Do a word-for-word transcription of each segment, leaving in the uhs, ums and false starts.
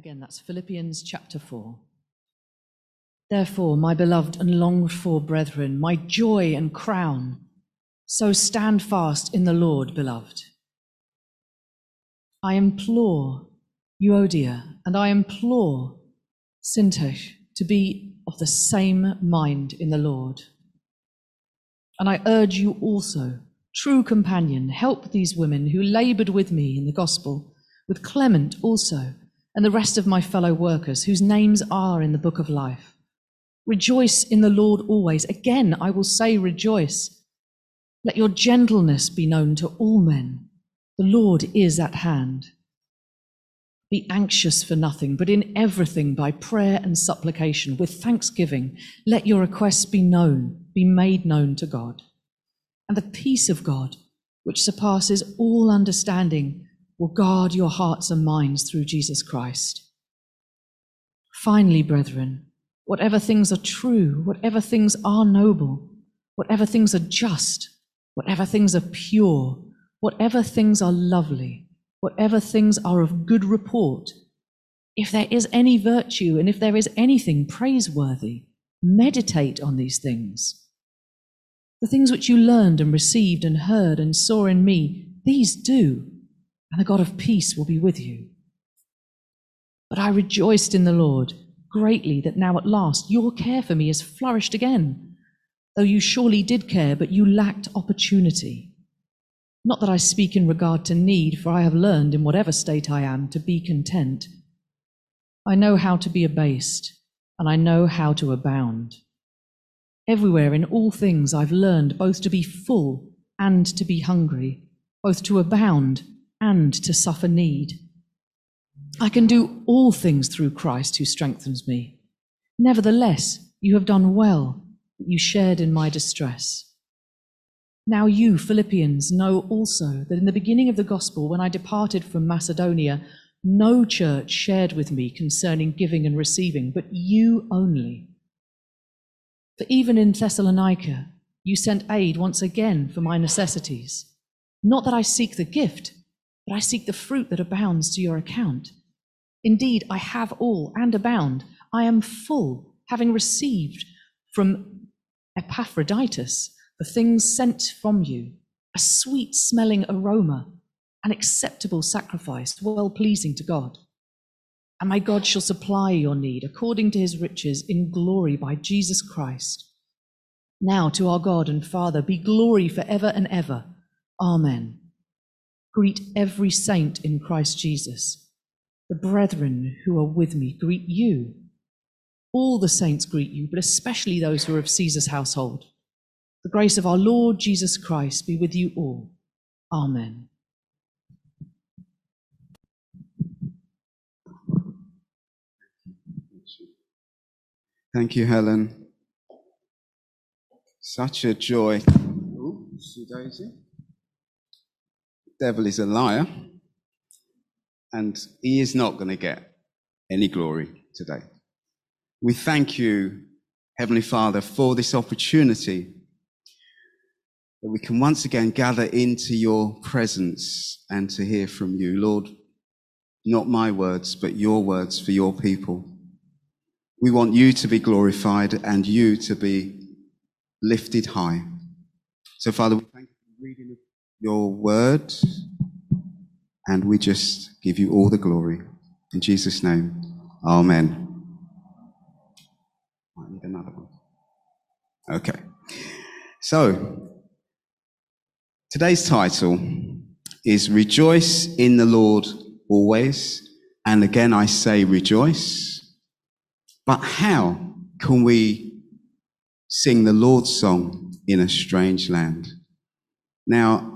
Again, that's Philippians chapter four. Therefore, my beloved and longed for brethren, my joy and crown, so stand fast in the Lord, beloved. I implore Euodia and I implore Syntyche to be of the same mind in the Lord. And I urge you also, true companion, help these women who labored with me in the gospel, with Clement also, and the rest of my fellow workers whose names are in the book of life. Rejoice in the Lord always. Again, I will say rejoice. Let your gentleness be known to all men. The Lord is at hand. Be anxious for nothing, but in everything by prayer and supplication, with thanksgiving, let your requests be known, be made known to God. And the peace of God, which surpasses all understanding, will guard your hearts and minds through Jesus Christ. Finally, brethren, whatever things are true, whatever things are noble, whatever things are just, whatever things are pure, whatever things are lovely, whatever things are of good report, if there is any virtue and if there is anything praiseworthy, meditate on these things. The things which you learned and received and heard and saw in me, these do, and the God of peace will be with you. But I rejoiced in the Lord greatly that now at last your care for me has flourished again, though you surely did care, but you lacked opportunity. Not that I speak in regard to need, for I have learned in whatever state I am to be content. I know how to be abased, and I know how to abound. Everywhere in all things I've learned both to be full and to be hungry, both to abound and to suffer need. I can do all things through Christ who strengthens me. Nevertheless, you have done well that you shared in my distress. Now you, Philippians, know also that in the beginning of the gospel, when I departed from Macedonia, no church shared with me concerning giving and receiving, but you only. For even in Thessalonica, you sent aid once again for my necessities. Not that I seek the gift, but I seek the fruit that abounds to your account. Indeed, I have all and abound. I am full, having received from Epaphroditus the things sent from you, a sweet-smelling aroma, an acceptable sacrifice, well-pleasing to God. And my God shall supply your need according to his riches in glory by Jesus Christ. Now to our God and Father be glory forever and ever. Amen. Greet every saint in Christ Jesus. The brethren who are with me greet you. All the saints greet you, but especially those who are of Caesar's household. The grace of our Lord Jesus Christ be with you all. Amen. Thank you, Helen. Such a joy. Ooh, Daisy. The devil is a liar, and he is not going to get any glory today. We thank you, Heavenly Father, for this opportunity that we can once again gather into your presence and to hear from you. Lord, not my words, but your words for your people. We want you to be glorified and you to be lifted high. So, Father, we thank you for reading your word, and we just give you all the glory. In Jesus' name, amen. I need another one. Okay. So, today's title is Rejoice in the Lord Always. And again, I say rejoice. But how can we sing the Lord's song in a strange land? Now,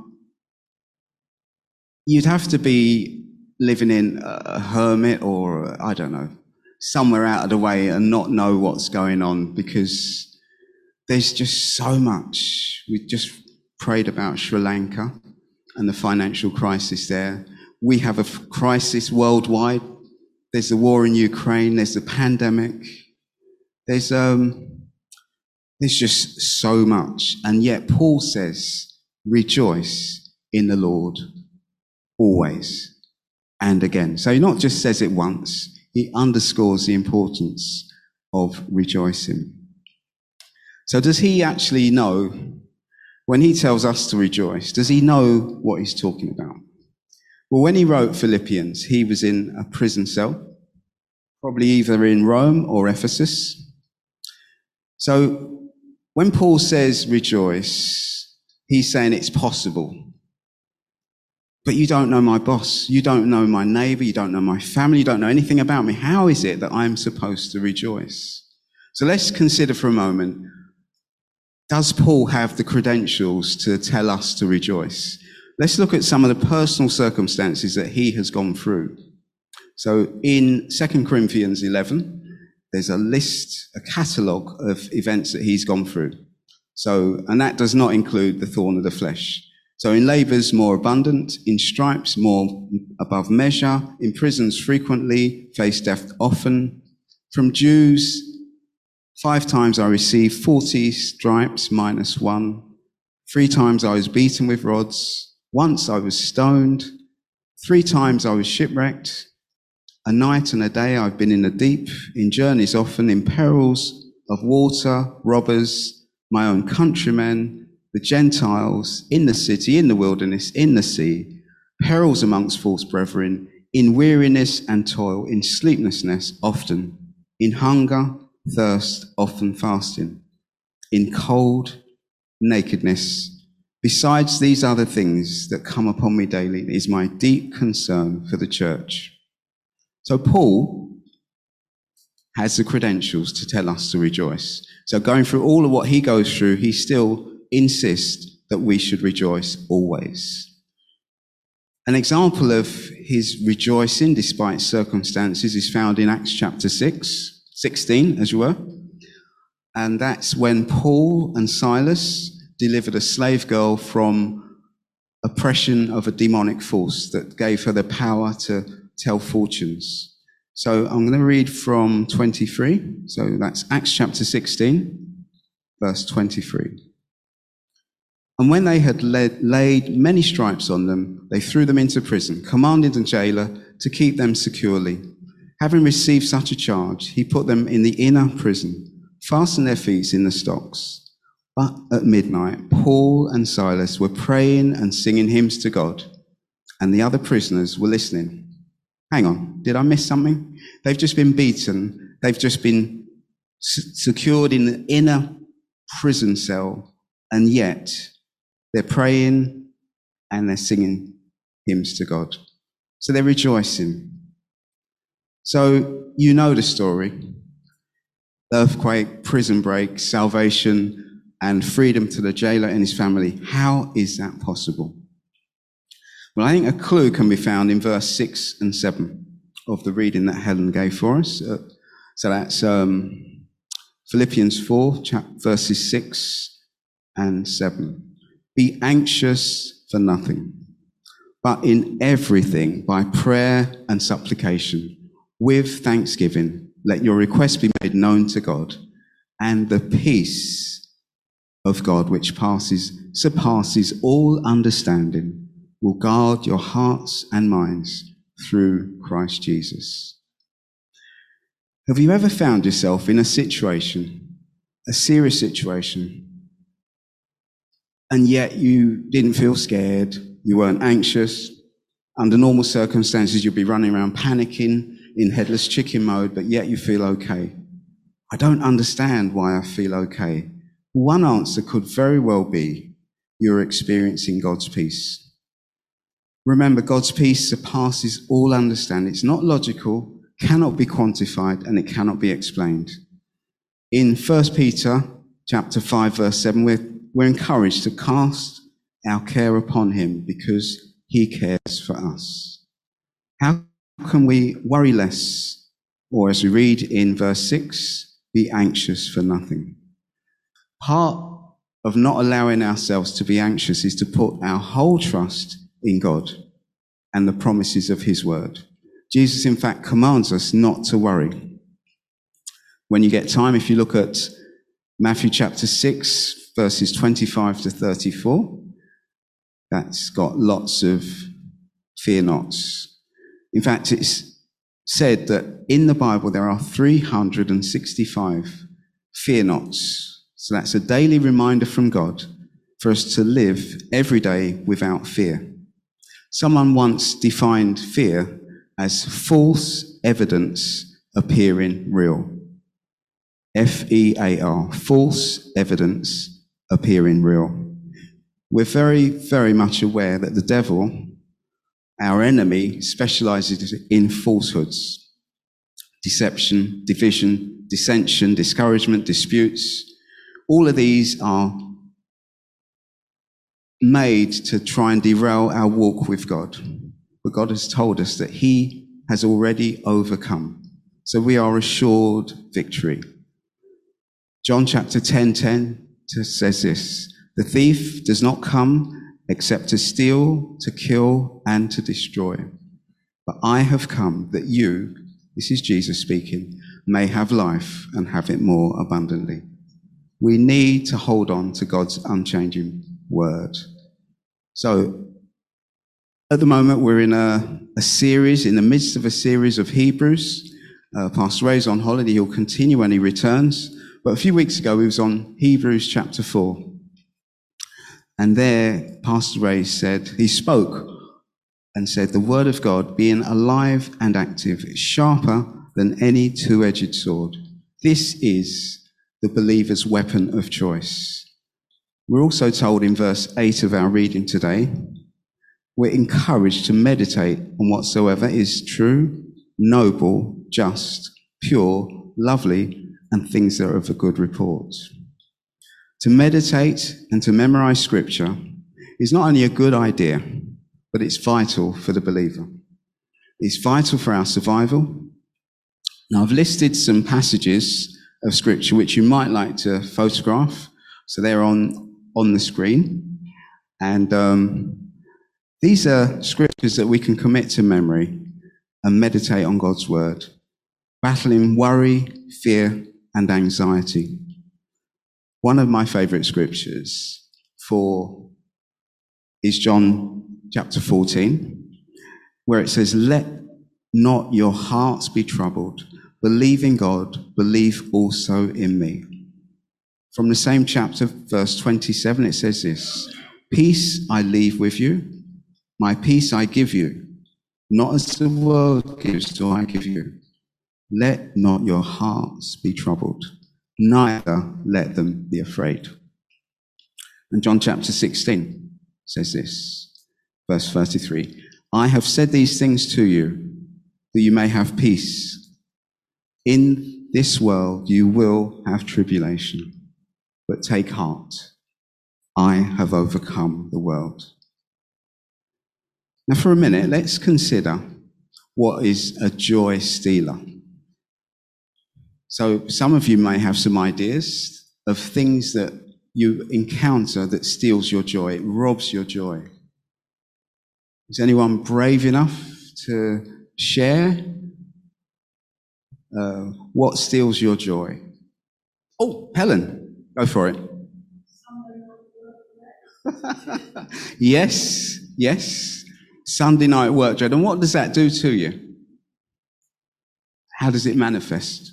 you'd have to be living in a hermit or, I don't know, somewhere out of the way and not know what's going on, because there's just so much. We just prayed about Sri Lanka and the financial crisis there. We have a crisis worldwide. There's the war in Ukraine. There's the pandemic. There's um, there's just so much. And yet Paul says, rejoice in the Lord always and again. So he not just says it once, He underscores the importance of rejoicing. So does he actually know, when he tells us to rejoice, does he know what he's talking about? Well, when he wrote Philippians, he was in a prison cell, probably either in Rome or Ephesus. So when Paul says rejoice, he's saying it's possible. But you don't know my boss, you don't know my neighbor, you don't know my family, you don't know anything about me. How is it that I'm supposed to rejoice? So let's consider for a moment, does Paul have the credentials to tell us to rejoice? Let's look at some of the personal circumstances that he has gone through. So in Second Corinthians eleven, there's a list, a catalogue of events that he's gone through. So, and that does not include the thorn of the flesh. So in labours more abundant, in stripes more above measure, in prisons frequently, faced death often. From Jews, five times I received forty stripes minus one. Three times I was beaten with rods. Once I was stoned. Three times I was shipwrecked. A night and a day I've been in the deep, in journeys often, in perils of water, robbers, my own countrymen, the Gentiles, in the city, in the wilderness, in the sea, perils amongst false brethren, in weariness and toil, in sleeplessness often, in hunger, thirst, often fasting, in cold, nakedness. Besides these other things that come upon me daily is my deep concern for the church. So Paul has the credentials to tell us to rejoice. So going through all of what he goes through, he still insists that we should rejoice always. An example of his rejoicing despite circumstances is found in Acts chapter six, sixteen, as you were. And that's when Paul and Silas delivered a slave girl from oppression of a demonic force that gave her the power to tell fortunes. So I'm going to read from twenty-three. So that's Acts chapter sixteen, verse twenty-three. And when they had led, laid many stripes on them, they threw them into prison, commanding the jailer to keep them securely. Having received such a charge, he put them in the inner prison, fastened their feet in the stocks. But at midnight, Paul and Silas were praying and singing hymns to God, and the other prisoners were listening. Hang on, did I miss something? They've just been beaten. They've just been s- secured in the inner prison cell, and yet they're praying and they're singing hymns to God. So they're rejoicing. So you know the story. Earthquake, prison break, salvation, and freedom to the jailer and his family. How is that possible? Well, I think a clue can be found in verse six and seven of the reading that Helen gave for us. Uh, so that's um, Philippians four, chap- verses six and seven. Be anxious for nothing, but in everything, by prayer and supplication, with thanksgiving, let your requests be made known to God, and the peace of God, which passes, surpasses all understanding, will guard your hearts and minds through Christ Jesus. Have you ever found yourself in a situation, a serious situation, and yet you didn't feel scared, you weren't anxious? Under normal circumstances, you'd be running around panicking in headless chicken mode, but yet you feel okay. I don't understand why I feel okay. One answer could very well be you're experiencing God's peace. Remember, God's peace surpasses all understanding. It's not logical, cannot be quantified, and it cannot be explained. In First Peter chapter five, verse seven, we're, we're encouraged to cast our care upon him because he cares for us. How can we worry less? Or as we read in verse six, be anxious for nothing. Part of not allowing ourselves to be anxious is to put our whole trust in God and the promises of his word. Jesus, in fact, commands us not to worry. When you get time, if you look at Matthew chapter six, verses twenty-five to thirty-four, that's got lots of fear nots. In fact, it's said that in the Bible there are three hundred sixty-five fear nots. So that's a daily reminder from God for us to live every day without fear. Someone once defined fear as false evidence appearing real. F E A R, false evidence appearing real. We're very, very much aware that the devil, our enemy, specializes in falsehoods, deception, division, dissension, discouragement, disputes. All of these are made to try and derail our walk with God. But God has told us that he has already overcome. So we are assured victory. John chapter ten ten says this, "The thief does not come except to steal, to kill, and to destroy. But I have come that you," this is Jesus speaking, "may have life and have it more abundantly." We need to hold on to God's unchanging word. So, at the moment, we're in a, a series, in the midst of a series of Hebrews. Uh, Pastor Ray's on holiday. He'll continue when he returns. But a few weeks ago, he was on Hebrews chapter four. And there, Pastor Ray said, he spoke and said, "The word of God, being alive and active, is sharper than any two-edged sword. This is the believer's weapon of choice." We're also told in verse eight of our reading today, we're encouraged to meditate on whatsoever is true, noble, just, pure, lovely, and things that are of a good report. To meditate and to memorize scripture is not only a good idea, but it's vital for the believer. It's vital for our survival. Now, I've listed some passages of scripture which you might like to photograph. So they're on, on the screen. And um, these are scriptures that we can commit to memory and meditate on God's word, battling worry, fear, and anxiety. One of my favorite scriptures for is John chapter fourteen, where it says, "Let not your hearts be troubled. Believe in God, believe also in me." From the same chapter, verse twenty-seven, it says this, "Peace I leave with you, my peace I give you. Not as the world gives do I give you. Let not your hearts be troubled, neither let them be afraid." And John chapter sixteen says this, verse thirty-three, "I have said these things to you, that you may have peace. In this world you will have tribulation, but take heart. I have overcome the world." Now for a minute, let's consider what is a joy stealer. So some of you may have some ideas of things that you encounter that steals your joy, it robs your joy. Is anyone brave enough to share uh, what steals your joy? Oh, Helen, go for it. Yes, yes. Sunday night work dread. And what does that do to you? How does it manifest?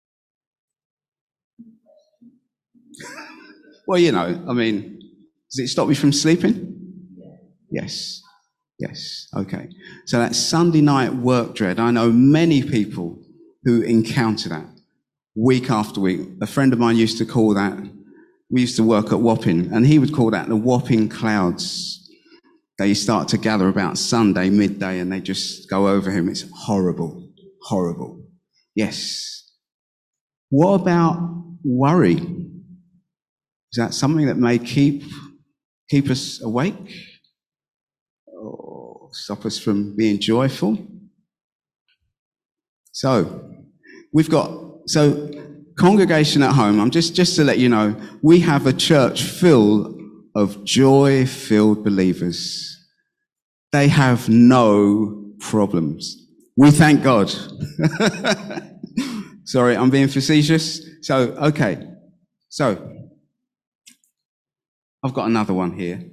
Well, you know, I mean, does it stop you from sleeping? Yes. Yes. Okay. So that Sunday night work dread, I know many people who encounter that week after week. A friend of mine used to call that, we used to work at Wapping, and he would call that the Wapping clouds. They start to gather about Sunday midday and they just go over him. It's horrible, horrible. Yes. What about worry? Is that something that may keep keep us awake or stop us from being joyful? So we've got so congregation at home. I'm just just to let you know, we have a church full of joy-filled believers. They have no problems. We thank God. Sorry, I'm being facetious. So, okay. So, I've got another one here.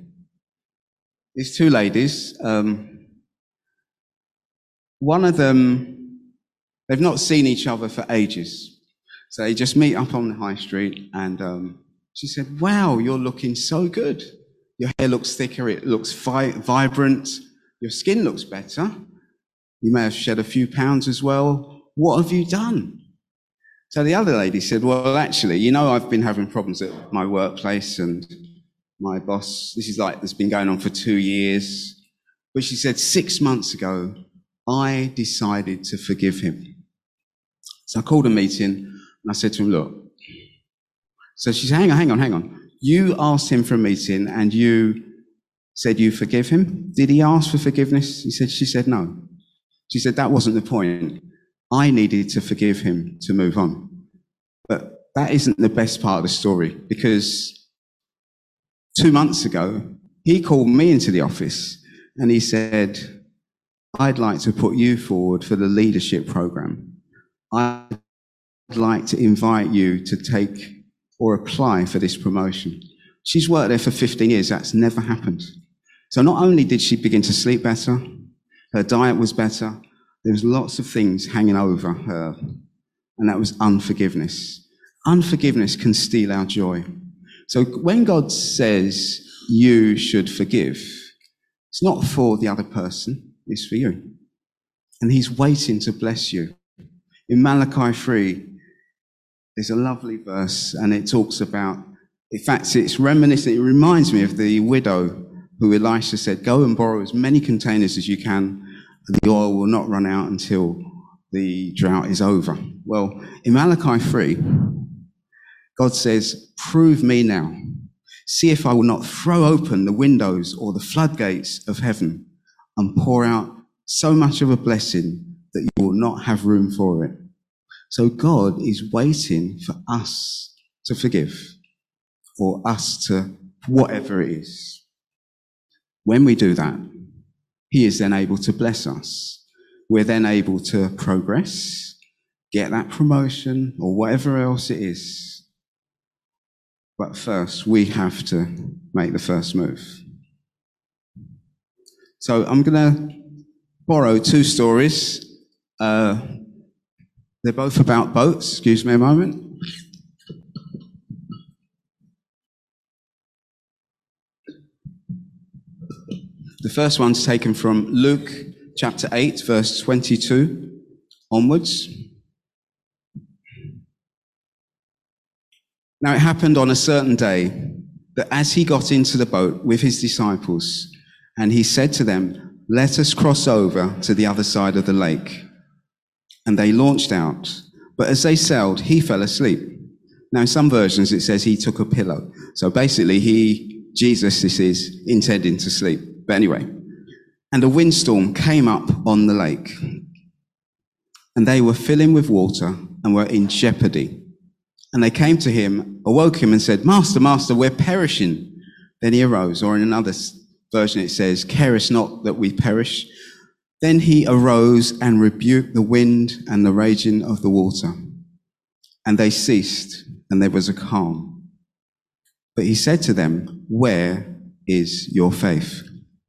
These two ladies. Um, one of them They've not seen each other for ages. So they just meet up on the high street, and um, she said, wow, you're looking so good. Your hair looks thicker, it looks vi- vibrant, your skin looks better. You may have shed a few pounds as well. What have you done? So the other lady said, well, actually, you know, I've been having problems at my workplace, and my boss, this is like, this has been going on for two years. But she said, six months ago, I decided to forgive him. So I called a meeting, and I said to him, look. So she said, hang on, hang on, hang on. You asked him for a meeting, and you said you forgive him? Did he ask for forgiveness? He said, she said, no. She said, that wasn't the point. I needed to forgive him to move on. But that isn't the best part of the story, because two months ago, he called me into the office and he said, I'd like to put you forward for the leadership program. I'd like to invite you to take or apply for this promotion. She's worked there for fifteen years. That's never happened. So not only did she begin to sleep better, her diet was better, there was lots of things hanging over her, and that was unforgiveness. Unforgiveness can steal our joy. So when God says you should forgive, it's not for the other person, it's for you. And he's waiting to bless you. In Malachi three, there's a lovely verse, and it talks about, in fact, it's reminiscent, it reminds me of the widow who Elisha said, go and borrow as many containers as you can, and the oil will not run out until the drought is over. Well, in Malachi three, God says, prove me now. See if I will not throw open the windows or the floodgates of heaven and pour out so much of a blessing that you will not have room for it. So God is waiting for us to forgive, or us to whatever it is. When we do that, he is then able to bless us. We're then able to progress, get that promotion, or whatever else it is. But first, we have to make the first move. So I'm going to borrow two stories. Uh, they're both about boats. Excuse me a moment. The first one's taken from Luke chapter eight, verse twenty-two onwards. Now it happened on a certain day that as he got into the boat with his disciples, and he said to them, let us cross over to the other side of the lake. And they launched out. But as they sailed, he fell asleep. Now in some versions it says he took a pillow. So basically he, Jesus, this is, intending to sleep. But anyway, and a windstorm came up on the lake. And they were filling with water and were in jeopardy. And they came to him, awoke him and said, Master, Master, we're perishing. Then he arose, or in another version it says, carest not that we perish. Then he arose and rebuked the wind and the raging of the water. And they ceased, and there was a calm. But he said to them, where is your faith?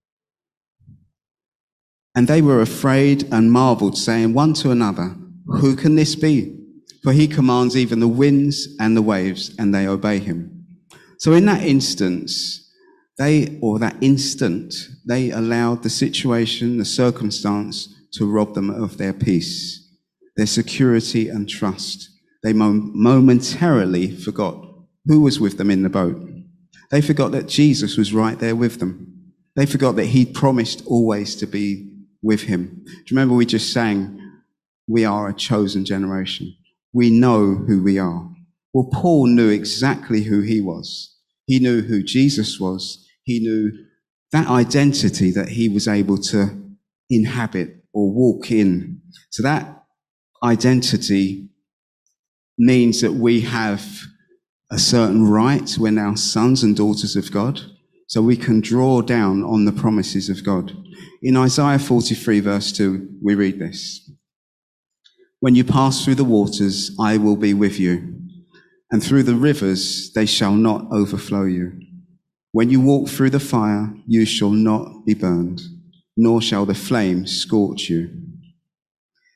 And they were afraid and marveled, saying one to another, who can this be? For he commands even the winds and the waves, and they obey him. So in that instance, they, or that instant, they allowed the situation, the circumstance, to rob them of their peace, their security and trust. They mom- momentarily forgot who was with them in the boat. They forgot that Jesus was right there with them. They forgot that he'd promised always to be with him. Do you remember we just sang, we are a chosen generation. We know who we are. Well, Paul knew exactly who he was. He knew who Jesus was. He knew that identity that he was able to inhabit or walk in. So that identity means that we have a certain right. We're now sons and daughters of God. So we can draw down on the promises of God. In Isaiah forty-three, verse two, we read this. When you pass through the waters, I will be with you. And through the rivers, they shall not overflow you. When you walk through the fire, you shall not be burned, nor shall the flame scorch you.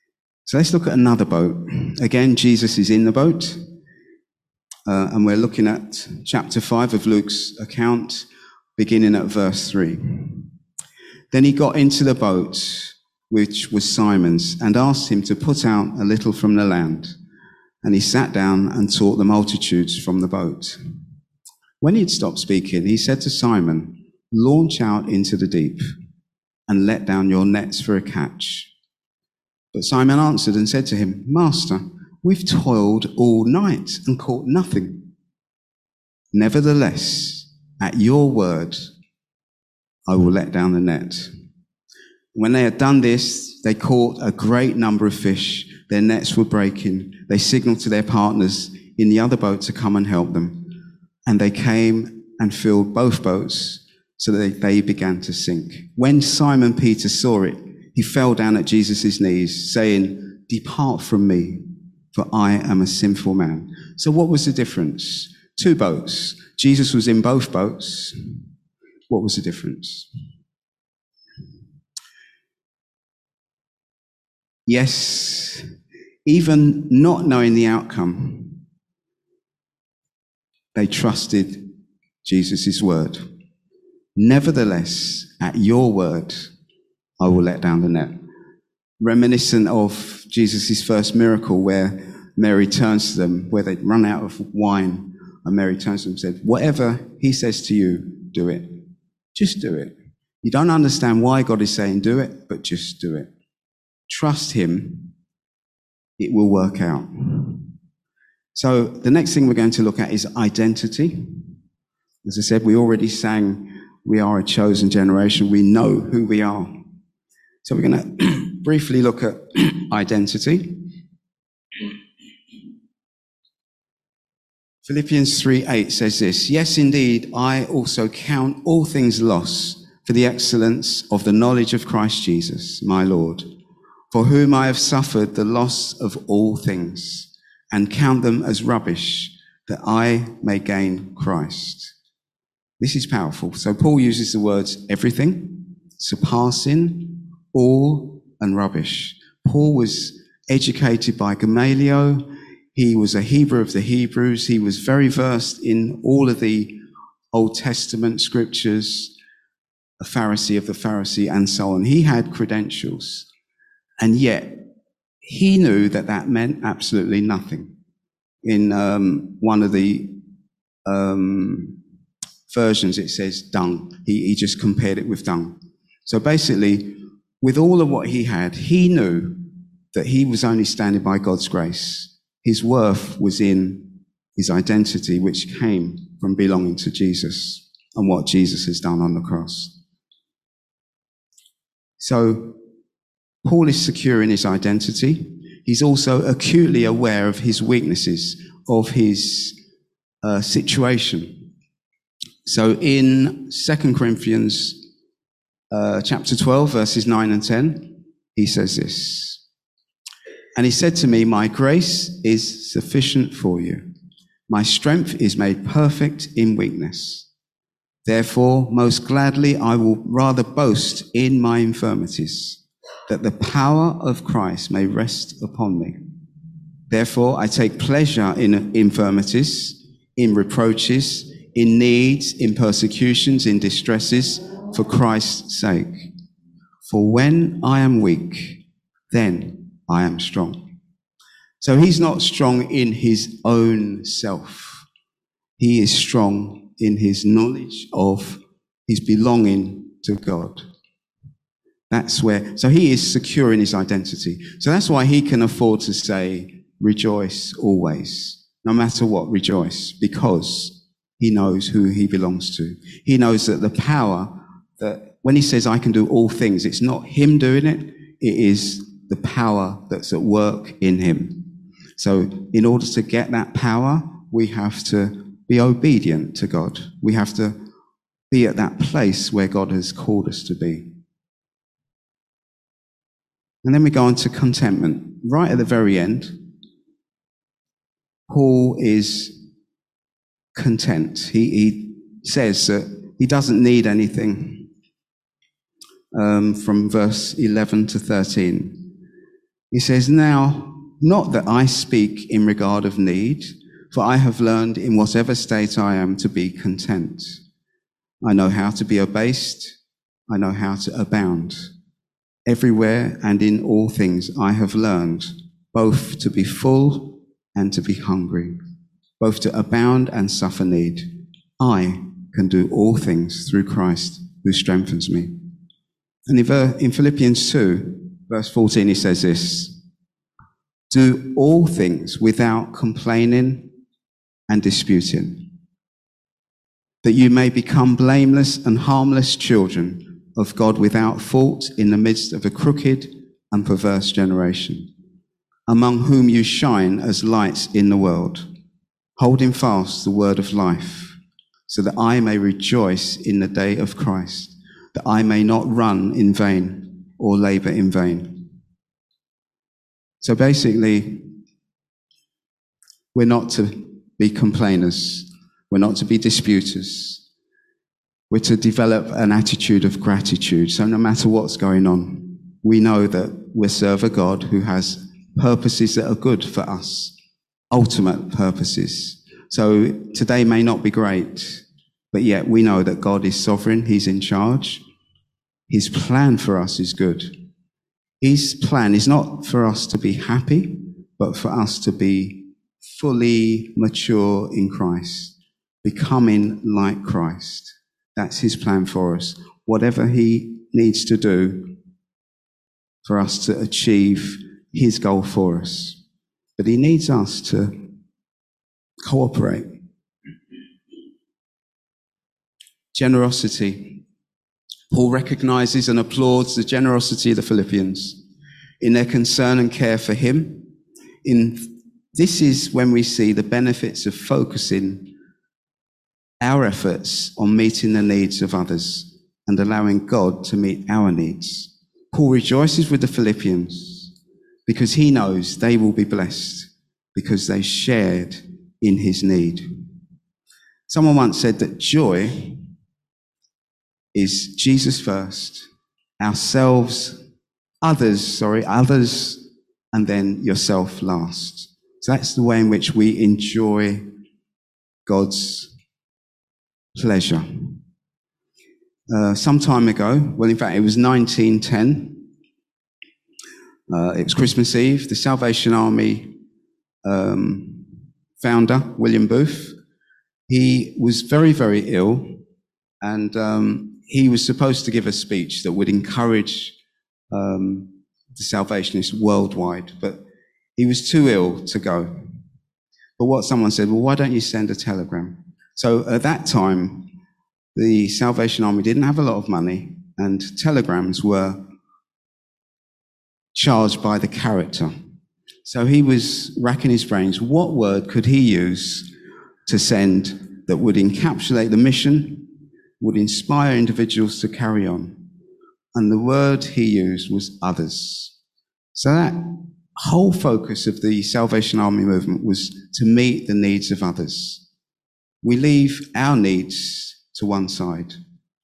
So let's look at another boat. Again, Jesus is in the boat. Uh, and we're looking at chapter five of Luke's account, beginning at verse three. Then he got into the boat, which was Simon's, and asked him to put out a little from the land. And he sat down and taught the multitudes from the boat. When he had stopped speaking, he said to Simon, "Launch out into the deep and let down your nets for a catch." But Simon answered and said to him, "Master, we've toiled all night and caught nothing. Nevertheless, at your word, I will let down the net." When they had done this, they caught a great number of fish. Their nets were breaking. They signaled to their partners in the other boat to come and help them. And they came and filled both boats so that they began to sink. When Simon Peter saw it, he fell down at Jesus' knees, saying, "Depart from me, for I am a sinful man." So what was the difference? Two boats. Jesus was in both boats. What was the difference? Yes, even not knowing the outcome, they trusted Jesus' word. "Nevertheless, at your word, I will let down the net." Reminiscent of Jesus' first miracle, where Mary turns to them, where they'd run out of wine, and Mary turns to them and said, "Whatever he says to you, do it. Just do it. You don't understand why God is saying do it, but just do it. Trust him. It will work out." So the next thing we're going to look at is identity. As I said, we already sang, we are a chosen generation. We know who we are. So we're going to briefly look at identity. Philippians three eight says this, "Yes, indeed, I also count all things loss for the excellence of the knowledge of Christ Jesus, my Lord, for whom I have suffered the loss of all things, and count them as rubbish, that I may gain Christ." This is powerful. So Paul uses the words everything, surpassing, all, and rubbish. Paul was educated by Gamaliel. He was a Hebrew of the Hebrews. He was very versed in all of the Old Testament scriptures, a Pharisee of the Pharisee, and so on. He had credentials. And yet, he knew that that meant absolutely nothing. In um, one of the um, versions, it says dung. He, he just compared it with dung. So basically, with all of what he had, he knew that he was only standing by God's grace. His worth was in his identity, which came from belonging to Jesus and what Jesus has done on the cross. So Paul is secure in his identity. He's also acutely aware of his weaknesses, of his uh, situation. So in Second Corinthians uh, chapter twelve, verses nine and ten, he says this, "And he said to me, my grace is sufficient for you. My strength is made perfect in weakness. Therefore, most gladly, I will rather boast in my infirmities, that the power of Christ may rest upon me. Therefore, I take pleasure in infirmities, in reproaches, in needs, in persecutions, in distresses, for Christ's sake. For when I am weak, then I am strong." So he's not strong in his own self. He is strong in his knowledge of his belonging to God. That's where, so he is secure in his identity. So that's why he can afford to say, rejoice always. No matter what, rejoice, because he knows who he belongs to. He knows that the power that, when he says, I can do all things, it's not him doing it, it is the power that's at work in him. So in order to get that power, we have to be obedient to God. We have to be at that place where God has called us to be. And then we go on to contentment. Right at the very end, Paul is content. He, he says that he doesn't need anything. Um, from verse eleven to thirteen. He says, now, not that I speak in regard of need, for I have learned in whatever state I am to be content. I know how to be abased. I know how to abound. Everywhere and in all things I have learned both to be full and to be hungry, both to abound and suffer need. I can do all things through Christ who strengthens me. And in Philippians two, verse fourteen, he says this, do all things without complaining and disputing, that you may become blameless and harmless children of God without fault in the midst of a crooked and perverse generation, among whom you shine as lights in the world, holding fast the word of life, so that I may rejoice in the day of Christ, that I may not run in vain or labor in vain. So basically, we're not to be complainers. We're not to be disputers. We're to develop an attitude of gratitude. So no matter what's going on, we know that we serve a God who has purposes that are good for us, ultimate purposes. So today may not be great, but yet we know that God is sovereign. He's in charge. His plan for us is good. His plan is not for us to be happy, but for us to be fully mature in Christ, becoming like Christ. That's his plan for us. Whatever he needs to do for us to achieve his goal for us. But he needs us to cooperate. Generosity. Paul recognizes and applauds the generosity of the Philippians in their concern and care for him. In this is when we see the benefits of focusing our efforts on meeting the needs of others and allowing God to meet our needs. Paul rejoices with the Philippians because he knows they will be blessed because they shared in his need. Someone once said that joy is Jesus first, ourselves, others, sorry, others, and then yourself last. So that's the way in which we enjoy God's pleasure. Uh, some time ago, well, in fact, it was nineteen ten. Uh, it was Christmas Eve. The Salvation Army um, founder, William Booth, he was very, very ill, and um, he was supposed to give a speech that would encourage um, the Salvationists worldwide, but he was too ill to go. But what someone said, well, why don't you send a telegram? So at that time, the Salvation Army didn't have a lot of money, and telegrams were charged by the character. So he was racking his brains. What word could he use to send that would encapsulate the mission, would inspire individuals to carry on? And the word he used was others. So that whole focus of the Salvation Army movement was to meet the needs of others. We leave our needs to one side.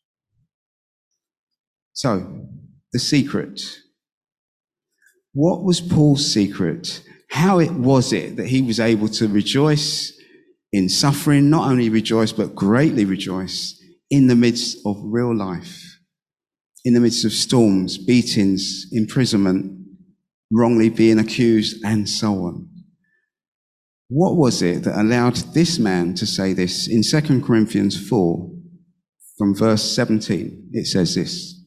So, the secret. What was Paul's secret? How it was it that he was able to rejoice in suffering, not only rejoice, but greatly rejoice in the midst of real life, in the midst of storms, beatings, imprisonment, wrongly being accused, and so on. What was it that allowed this man to say this? In Second Corinthians four, from verse seventeen, it says this: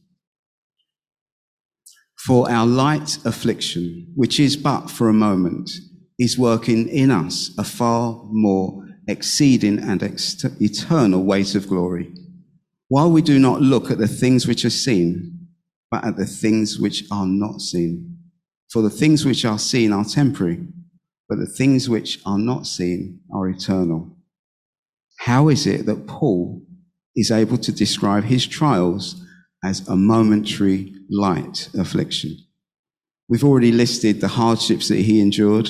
for our light affliction, which is but for a moment, is working in us a far more exceeding and ex- eternal weight of glory. While we do not look at the things which are seen, but at the things which are not seen. For the things which are seen are temporary, but the things which are not seen are eternal. How is it that Paul is able to describe his trials as a momentary light affliction? We've already listed the hardships that he endured.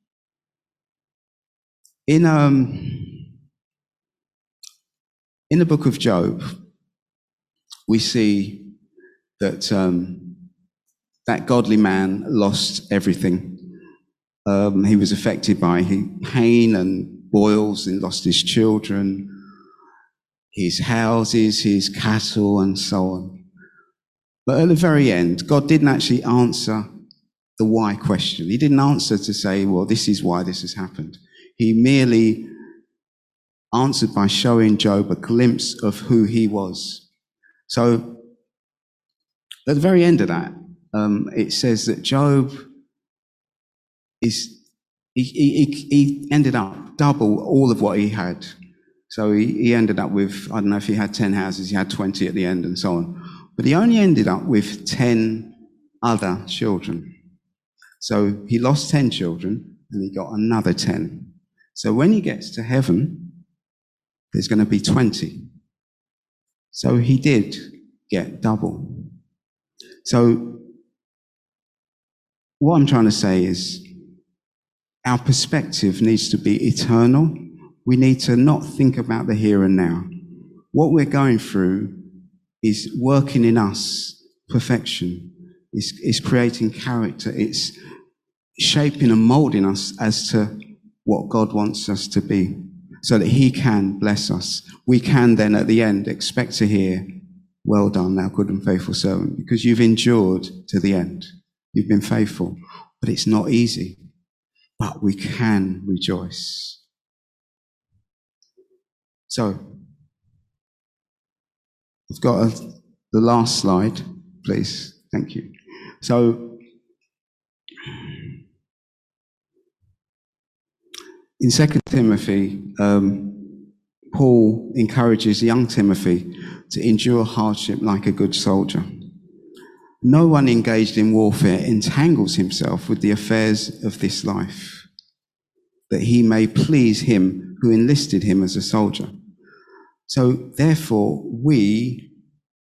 In, um, in the book of Job, we see that um, that godly man lost everything. Um, he was affected by pain and boils and lost his children, his houses, his cattle, and so on. But at the very end, God didn't actually answer the why question. He didn't answer to say, well, this is why this has happened. He merely answered by showing Job a glimpse of who he was. So at the very end of that, um, it says that Job is he, he, he ended up double all of what he had. So he, he ended up with, I don't know if he had ten houses, he had twenty at the end and so on. But he only ended up with ten other children. So he lost ten children and he got another ten. So when he gets to heaven, there's going to be twenty. So he did get double. So what I'm trying to say is our perspective needs to be eternal. We need to not think about the here and now. What we're going through is working in us perfection. It's, it's creating character. It's shaping and molding us as to what God wants us to be, so that he can bless us. We can then at the end expect to hear, well done, thou good and faithful servant, because you've endured to the end. You've been faithful. But it's not easy. But we can rejoice. So, I've got a, the last slide, please. Thank you. So, in Second Timothy, um, Paul encourages young Timothy to endure hardship like a good soldier. No one engaged in warfare entangles himself with the affairs of this life, that he may please him who enlisted him as a soldier. So, therefore, we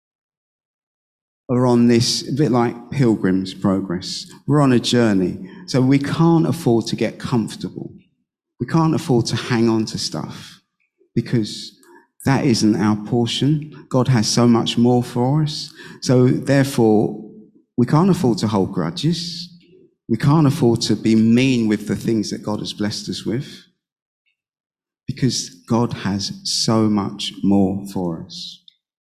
are on this, a bit like Pilgrim's Progress. We're on a journey. So we can't afford to get comfortable. We can't afford to hang on to stuff, because that isn't our portion. God has so much more for us. So therefore, we can't afford to hold grudges. We can't afford to be mean with the things that God has blessed us with, because God has so much more for us.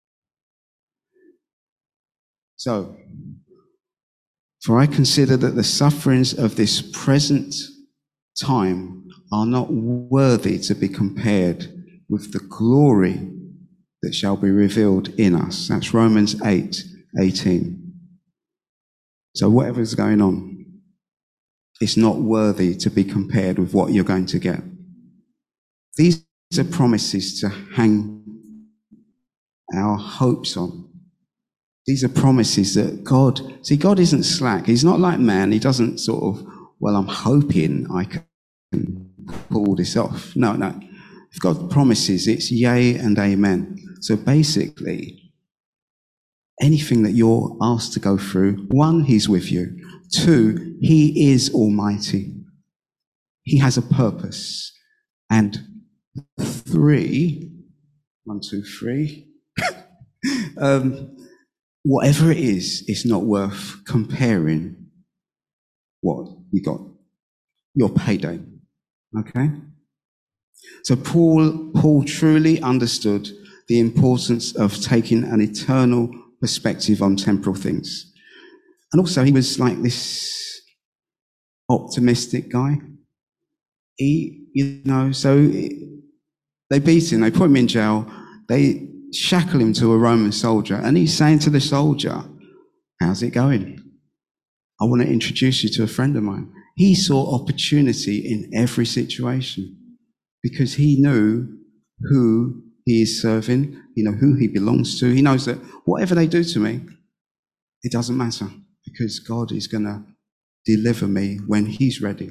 So, for I consider that the sufferings of this present time are not worthy to be compared with the glory that shall be revealed in us. That's Romans eight eighteen. So whatever's going on, it's not worthy to be compared with what you're going to get. These are promises to hang our hopes on. These are promises that God, see, God isn't slack. He's not like man. He doesn't sort of, well, I'm hoping I can pull this off. No, no. If God promises, it's yea and amen. So basically, anything that you're asked to go through, one, he's with you. Two, he is almighty. He has a purpose. And three, one, two, three, um, whatever it is, it's not worth comparing what we got, your payday. Okay? So Paul, Paul truly understood the importance of taking an eternal perspective on temporal things. And also he was like this optimistic guy. He, you know, so they beat him, they put him in jail, they shackle him to a Roman soldier, and he's saying to the soldier, how's it going? I want to introduce you to a friend of mine. He saw opportunity in every situation because he knew who he is serving, you know, who he belongs to. He knows that whatever they do to me, it doesn't matter, because God is going to deliver me when he's ready.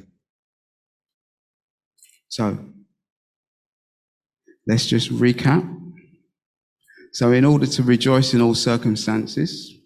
So, let's just recap. So in order to rejoice in all circumstances,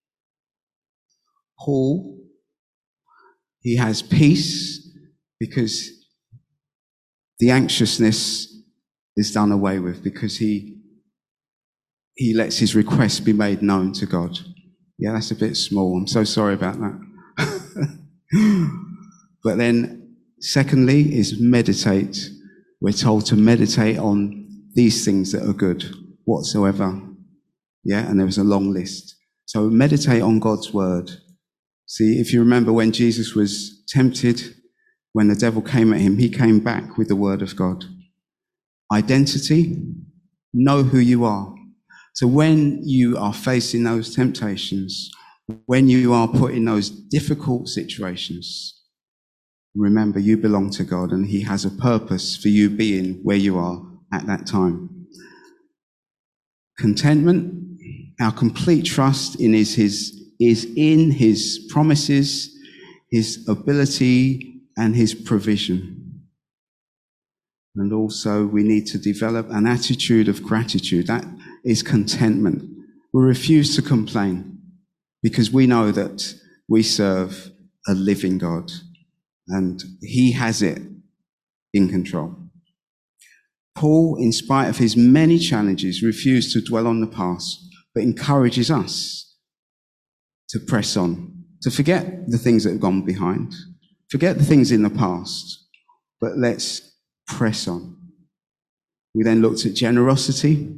Paul, he has peace because the anxiousness is done away with, because he, he lets his requests be made known to God. Yeah, that's a bit small. I'm so sorry about that. But then, secondly, is meditate. We're told to meditate on these things that are good, whatsoever. Yeah, and there was a long list. So meditate on God's word. See, if you remember when Jesus was tempted, when the devil came at him, he came back with the word of God. Identity, know who you are. So when you are facing those temptations, when you are put in those difficult situations, remember you belong to God and he has a purpose for you being where you are at that time. Contentment, our complete trust in is his is in his promises, his ability and his provision. And also we need to develop an attitude of gratitude. That is contentment. We refuse to complain because we know that we serve a living God and he has it in control. Paul, in spite of his many challenges, refused to dwell on the past, but encourages us to press on, to forget the things that have gone behind, forget the things in the past, but let's press on. We then looked at generosity.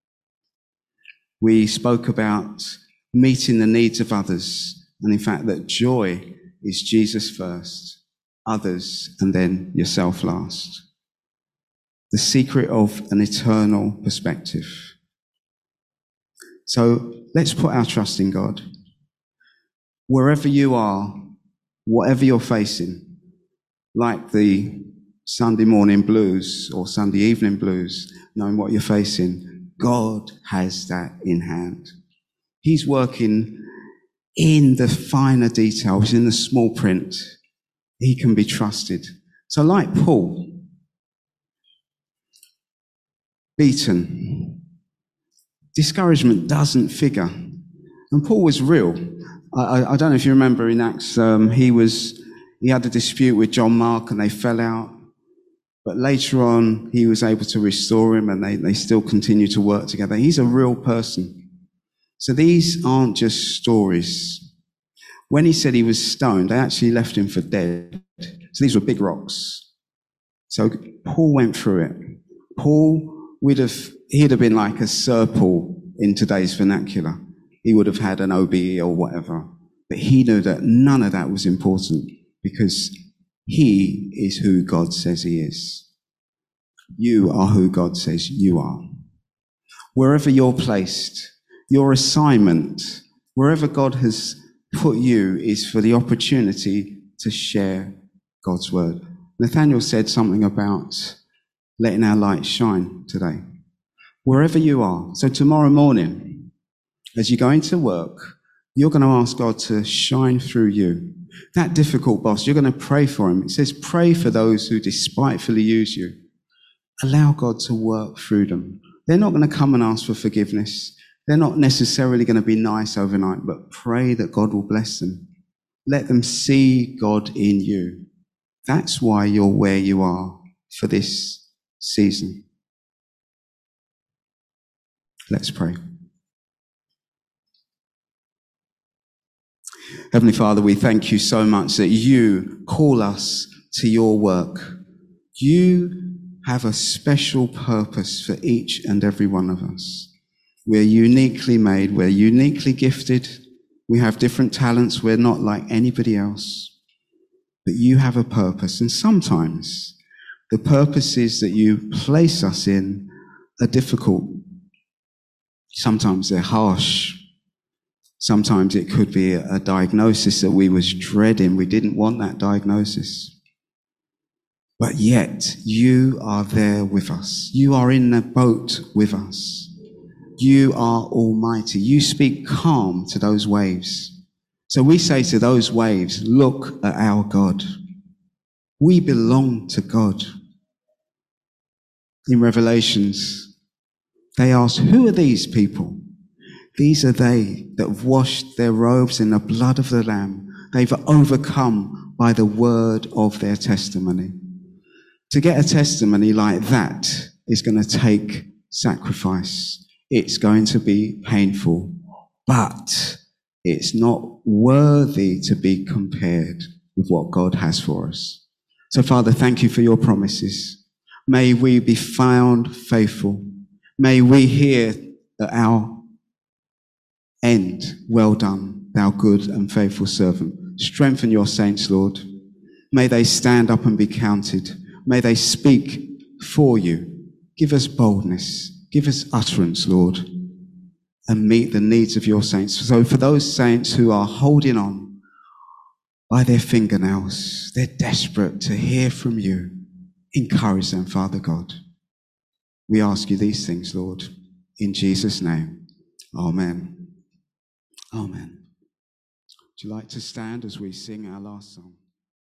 We spoke about meeting the needs of others, and in fact that joy is Jesus first, others, and then yourself last. The secret of an eternal perspective. So let's put our trust in God. Wherever you are, whatever you're facing, like the Sunday morning blues or Sunday evening blues, knowing what you're facing, God has that in hand. He's working in the finer details, in the small print. He can be trusted. So like Paul, beaten, discouragement doesn't figure. And Paul was real. I, I don't know if you remember in Acts, um, he was, he had a dispute with John Mark and they fell out. But later on, he was able to restore him and they, they still continue to work together. He's a real person. So these aren't just stories. When he said he was stoned, they actually left him for dead. So these were big rocks. So Paul went through it. Paul would have, he'd have been like a Sir Paul in today's vernacular. He would have had an O B E or whatever. But he knew that none of that was important because he is who God says he is. You are who God says you are. Wherever you're placed, your assignment, wherever God has put you, is for the opportunity to share God's word. Nathaniel said something about letting our light shine today. Wherever you are. So tomorrow morning, as you go into work, you're going to ask God to shine through you. That difficult boss, you're going to pray for him. It says, pray for those who despitefully use you. Allow God to work through them. They're not going to come and ask for forgiveness. They're not necessarily going to be nice overnight, but pray that God will bless them. Let them see God in you. That's why you're where you are for this season. Let's pray. Heavenly Father, we thank you so much that you call us to your work. You have a special purpose for each and every one of us. We're uniquely made. We're uniquely gifted. We have different talents. We're not like anybody else. But you have a purpose. And sometimes the purposes that you place us in are difficult. Sometimes they're harsh. Sometimes it could be a diagnosis that we was dreading. We didn't want that diagnosis. But yet, you are there with us. You are in the boat with us. You are almighty. You speak calm to those waves. So we say to those waves, look at our God. We belong to God. In Revelations, they ask, who are these people? These are they that have washed their robes in the blood of the Lamb. They've overcome by the word of their testimony. To get a testimony like that is going to take sacrifice. It's going to be painful, but it's not worthy to be compared with what God has for us. So, Father, thank you for your promises. May we be found faithful. May we hear at our end, well done, thou good and faithful servant. Strengthen your saints, Lord. May they stand up and be counted. May they speak for you. Give us boldness. Give us utterance, Lord, and meet the needs of your saints. So for those saints who are holding on by their fingernails, they're desperate to hear from you. Encourage them, Father God. We ask you these things, Lord, in Jesus' name. Amen. Amen. Would you like to stand as we sing our last song?